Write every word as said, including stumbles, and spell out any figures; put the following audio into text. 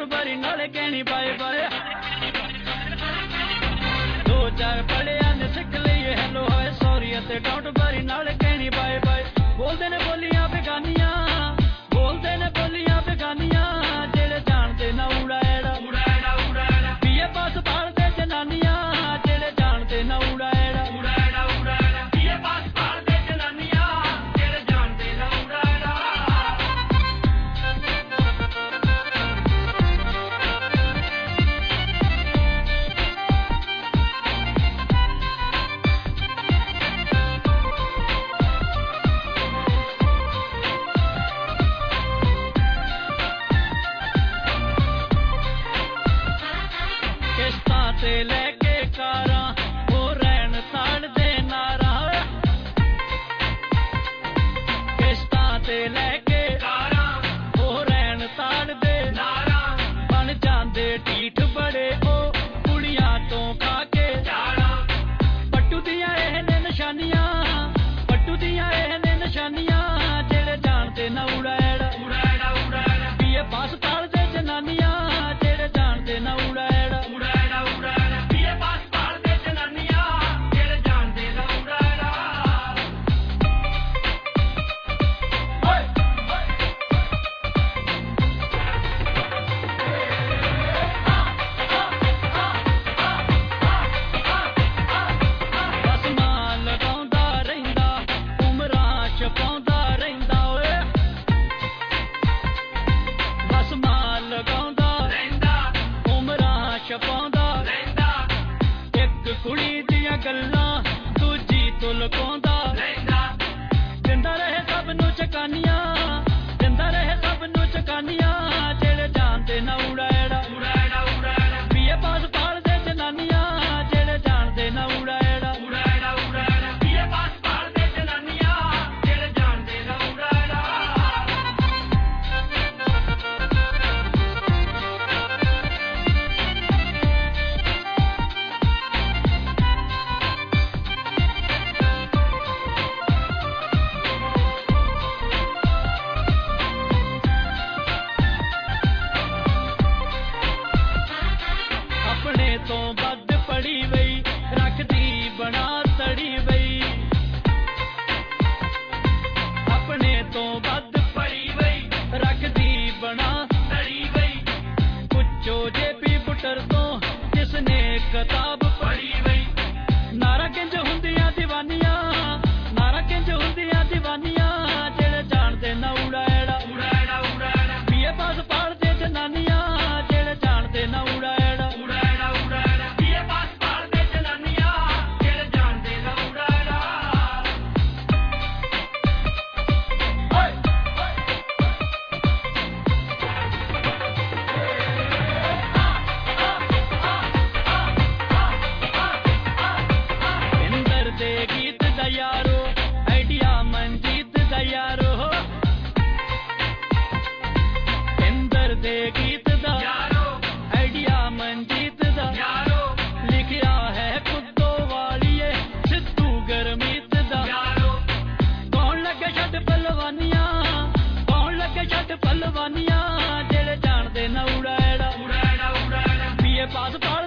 बारी नाले कहनी बाय बाय दो चार पढ़िया ने सिख लिए हेलो हाय सॉरी ते डोंट बारी नाले कहनी बाय बाय बोलते ने बोलियां बेगानियां बोलते ने बोलियां बेगानियां जेड़े जानते ना उड़ा एड़ा उड़ा एड़ा उड़ा एड़ा बीए पास पालते जनानियां जेड़े जानते ना उड़ा एड़ा उड़ा एड़ा उड़ा एड़ा बीए पास पालते जनानियां जेड़े जानते ना उड़ा एड़ा ते लेके कारां ओ रैन ताड़ दे नारा किश्तां ते लेके कारां ओ रैन ताड़ दे नारा बन जांदे ढीठ बड़े ओ कुड़ियां तो खा के जाना पट्टू दियां एह ने निशानियां पट्टू दियां एह ने निशानियां जेड़े जानते ना उड़ा एड़ा उड़ा एड़ा उड़ा एड़ा बीए पास ताड़ दे जनानियां जेड़े जानते ना उड़ा एड़ा उड़ा एड़ा उड़ा एड़ा बीए पास ताड़ दे जनानियां जेड़े जानते ना उड़ा एड़ा ओए बस मां लगाउंदा रहिंदा उमरां छपाउंदा रहिंदा ओए बस मां लगाउंदा रहिंदा उमरां छपाउंदा रहिंदा एक कुड़ी दियां गल्लां दूजी तो लुकाउंदा रहिंदा दिंदा रहे सब नूं चकानियां दिंदा रहे सब नूं चकानियां जेड़े जानते ना उड़ा एड़ा उड़ा एड़ा उड़ा एड़ा बीए पास पालदे जनानियां जेड़े जानते ना उड़ा एड़ा उड़ा एड़ा उड़ा एड़ा बीए पास पालदे जनानियां जेड़े जानते ना उड़ा एड़ा अपने तो बद पड़ी वई रखदी बना तड़ी वई अपने तो बद पड़ी वई रखदी बना तड़ी वई पुछो जे पी बुटर तो जिसने किताब पढ़ी वई नारा किंज हुंदियां दीवानियां नारा किंज हुंदियां दीवानियां जेड़े जानते ना उड़ा एड़ा उड़ा एड़ा उड़ा एड़ा बीए पास पालदे जनानियां जेड़े जानते ना उड़ा एड़ा उड़ा एड़ा उड़ा एड़ा बीए पास पालदे जनानियां जेड़े जानते ना उड़ा एड़ा ओए इंदर दे गीत दा यारो आइडिया मनजीत दा यारो इंदर दे गीत दा यारो आइडिया मनजीत दा यारो लिखिया है कुद्दो वालिए सिद्धू गरमीत दा यारो कौन लगे छड़ पलवानियां कौन लगे छड़ पलवानियां जेड़े जानते ना उड़ा एड़ा उड़ा एड़ा उड़ा एड़ा बीए पास